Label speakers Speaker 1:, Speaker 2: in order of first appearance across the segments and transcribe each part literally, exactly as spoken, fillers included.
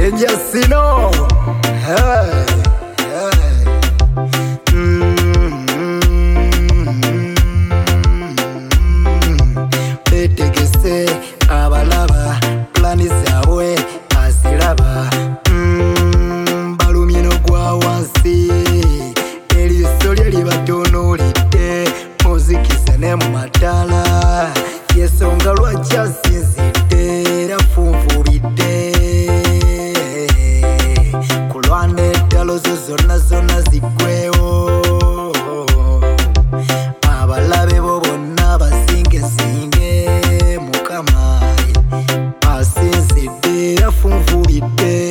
Speaker 1: Yes, you know. Hey, hey. Betegese abalaba plani zawe aziraba balumye n'ogwa wansi eriiso lye libatunuulidde muzikise ne mu matala yensonga lwaki asinzidde era funvubidde kulwana ettalo zo zonna zonna ziggwewo abalabe bo bonna basingesinge mukama asinzidde era funvubidde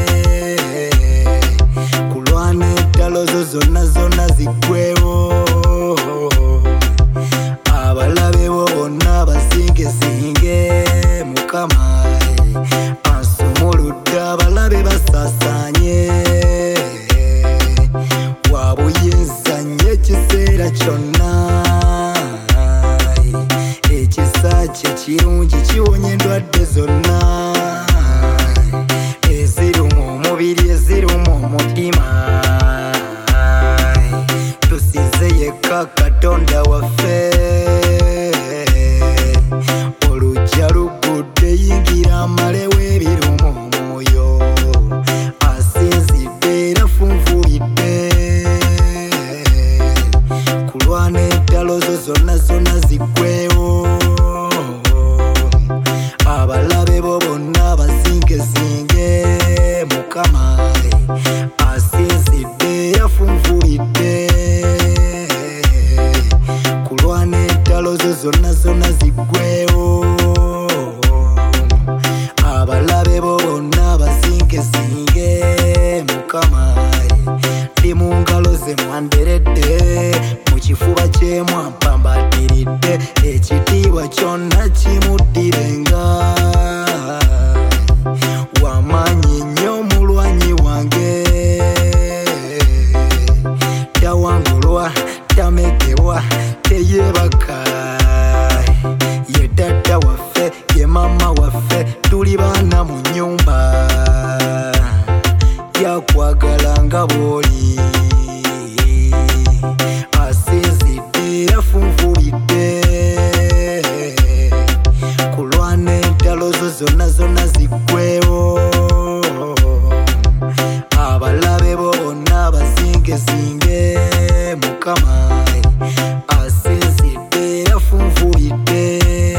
Speaker 1: kulwana ettalo zo zonna zonna ziggwewo abalabe bo bonna basingesinge mukama ansumuludde abalabe basaasanye wabuyinzanye ekiseera kyonna ekisa kye kirungi kiwonya endwadde zonna eziruma omubiri eziruma omutima tusinze yekka Katonda waffe olujja luggudde yingira amalewo ebiruma omwoyo asinzidde era funvubidde kulwana entalo zo zonna zonna ziggwewo abalabe bo bonna bazingezinge mukama asinzidde era funvubidde kulwana entalo zo zonna zonna ziggwewo abalabe bo bonna bazingezinge mukama ndi mu ngalo ze mwanderedde mu kifuba kye mwampambatiridde ekitiibwa kyonna kimuddirenga wamaanyi nnyo omulwanyi wange tawangulwa tamegebwa teyeebaka ye taata waffe ye mama waffe tuli baana mu nnyumba yakwagala nga bw'oli asinzidde era funvubidde kulwana entalo zo zonna zonna ziggwewo abalabe bo bonna bazingezinge mukama asinzidde era funvubidde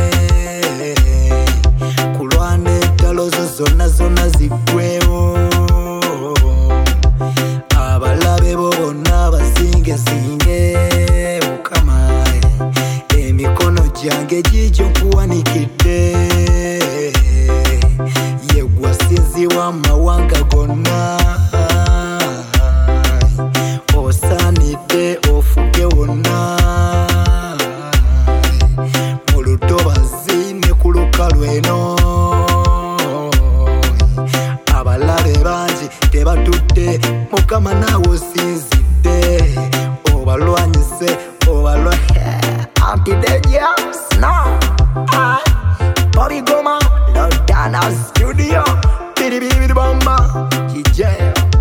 Speaker 1: kulwana entalo zo zonna zonna ziggwewo abalabe bo bonna bazingezinge mukama emikono gyange gigyo nkuwanikidde yegwa sinziwa amawanga gonna osaanidde ofuge wonna mu lutobazi ne ku lukalu eno abalabe bangi tebatudde mukama naawe osinzidde obalwanyise obalwa Anti-Dangerous now Bobby Goma Lodana Studio Bidi Bidi Bamba J J